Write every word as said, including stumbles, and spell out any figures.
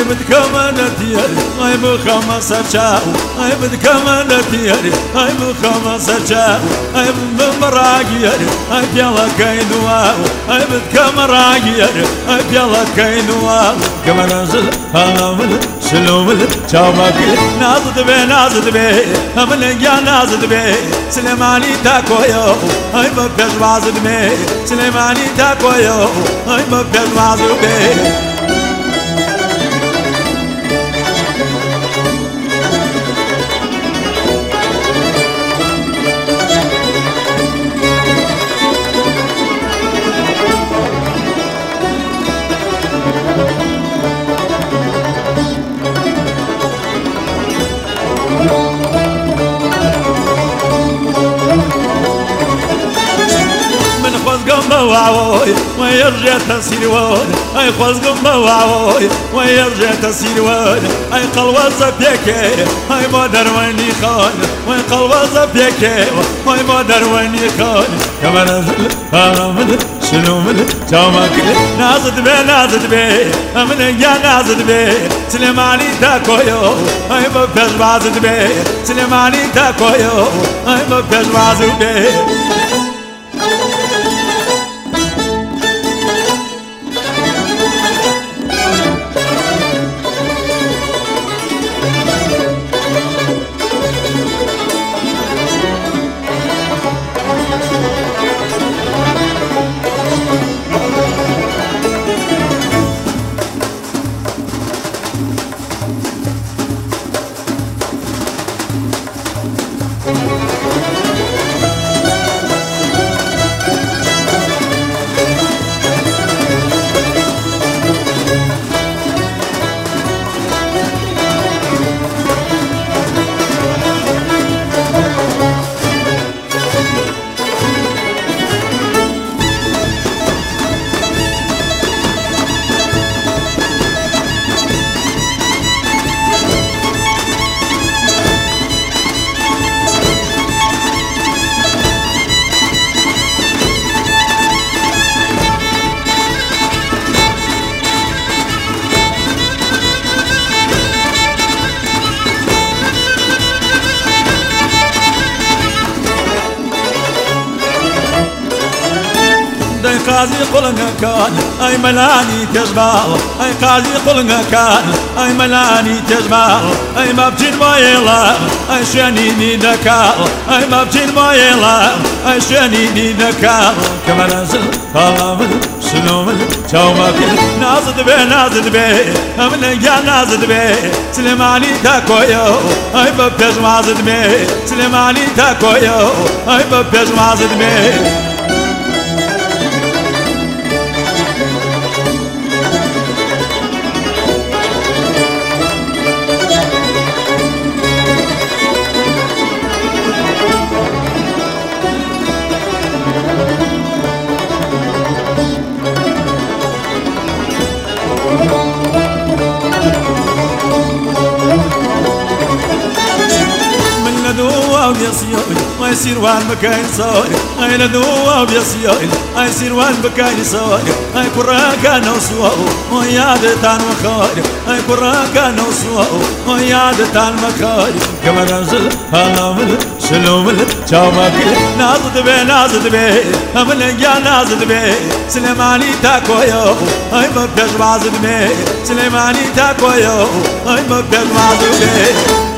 بدكمانتي اي بخمس شاو اي بدكمانتي اي بخمس شاو اي بمراجي اي بيلا كينوا اي بدكمراجي اي بيلا كينوا كما نزل هامل سلومل شامك نازد بي نازد بي امن يا نازد بي سليماني تاكويو اي ببيز وازد بي سليماني تاكويو اي ببيز وازد بي واوي ويرجع تسيروان اي خزقم واوي ويرجع تسيروان اي قلوزة بيكي اي مادر ويني خان وي قلوزة بيكي اي مادر ويني خان كما نزل امن شلومل جامك نازد بي نازد بي امن يا نازد بي سليماني تاكويو اي ببيز وازد بي سليماني تاكويو اي ببيز وازد بي قاضي قلنا كان اي ملاني تجبال اي قاضي قلنا كان اي ملاني تجبال اي ما بجين بايلا اي شانيني دكال اي ما بجين بايلا اي شانيني دكال كما نزل قلمل سلومل شومك نازد بي نازد بي امن يا نازد بي سليماني تاكويو اي ببيز وازد بي سليماني تاكويو اي ببيز وازد بي ما يصير وان بكاين صاير اي ندوا بيصير اي يصير وان بكاين صاير اي كراكا نوسوا وياد تان مخاير اي كراكا نوسوا وياد تان مخاير كما نزل هامل شلومل جامك نازد بي نازد بي امن يا نازد بي سليماني تاكويو اي ببيز وازد بي سليماني تاكويو اي ببيز وازد بي